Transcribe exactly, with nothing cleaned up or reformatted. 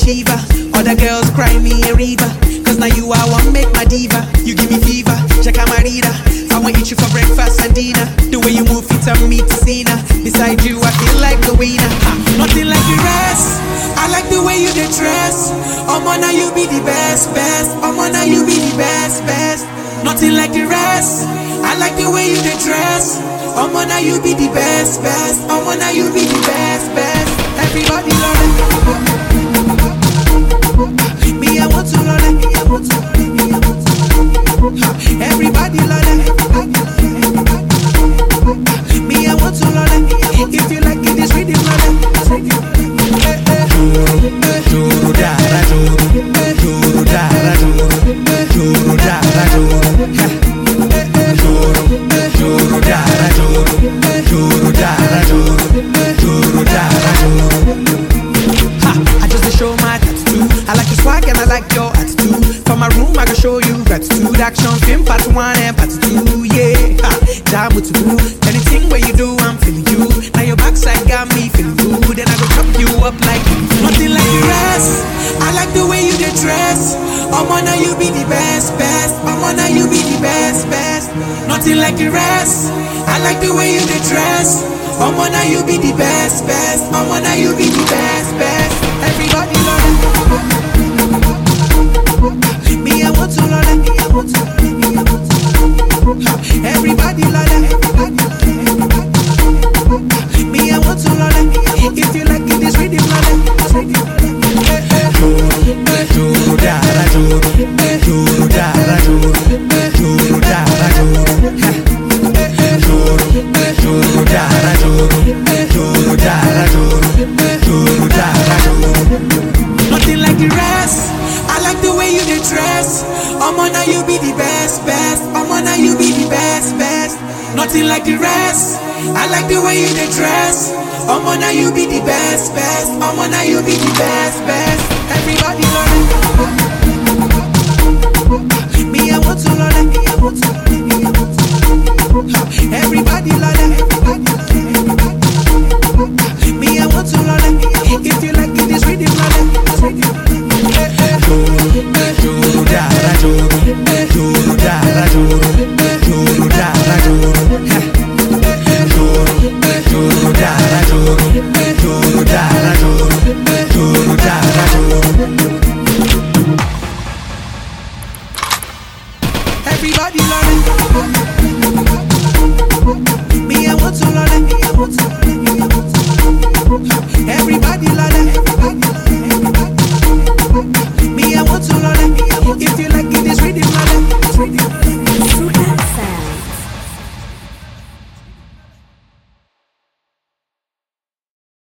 diva. Other girls cry me a river. Cause now you I want make my diva. You give me fever, check out my reader. I want eat you for breakfast and dinner. The way you move it on me to Cena. Beside you I feel like the winner. Ha, nothing like the rest. I like the way you dey dress. Omo now you be the best, best. Omo now you be the best, best. Nothing like the rest. I like the way you dey dress. Omo now you be the best, best. Omo now you be the best, best. Everybody love it. Me I want to love it. Me I want to love it. Me I want to love it. Everybody love it. Me I want to love it. If you like it, just read it, love it. Juru dara juru, juru dara juru, juru dara juru, juru, juru dara juru, juru dara juru, juru dara juru. Ha! I just to show my tattoo. I like your swag and I like your attitude. For my room I can show you gratitude. Action film part one and part two. Yeah, ha! Job with you. Anything where you do, I'm feeling you. Now your backside got me feeling good. Then I go chop you up like nothing like the rest. I like the way you dey dress. Omo now you be the best, best. Omo now you be the best, best. Nothing like the rest. I like the way you dey dress. Omo now you be the best, best. Omo now you be the best, best. Everybody love it. Me I want to love it. Me I want to love it. Me I want to love it. Everybody love it. Me I want to love it. If you like it, just read it, love it. Juru dara juru, juru dara juru, juru dara juru, juru, juru dara juru, juru dara juru, juru dara juru. Nothing like the rest. I like the way you dey dress. Omo now you be the best, best. Omo now you be the best, best. Nothing like the rest. I like the way you dey dress. Omo now you be the best, best. Omo now you be the best, best. Everybody love it. Me I want to love it. Me I want to love it. Me I want to love it. Everybody love it. Me I want to love it. If you like it, just read it, love it. Juru dara juru, juru dara juru, juru dara juru, juru, juru dara juru, juru dara juru, juru dara juru. Everybody love it. Me I want to love it. Me I want to love it. Me I want to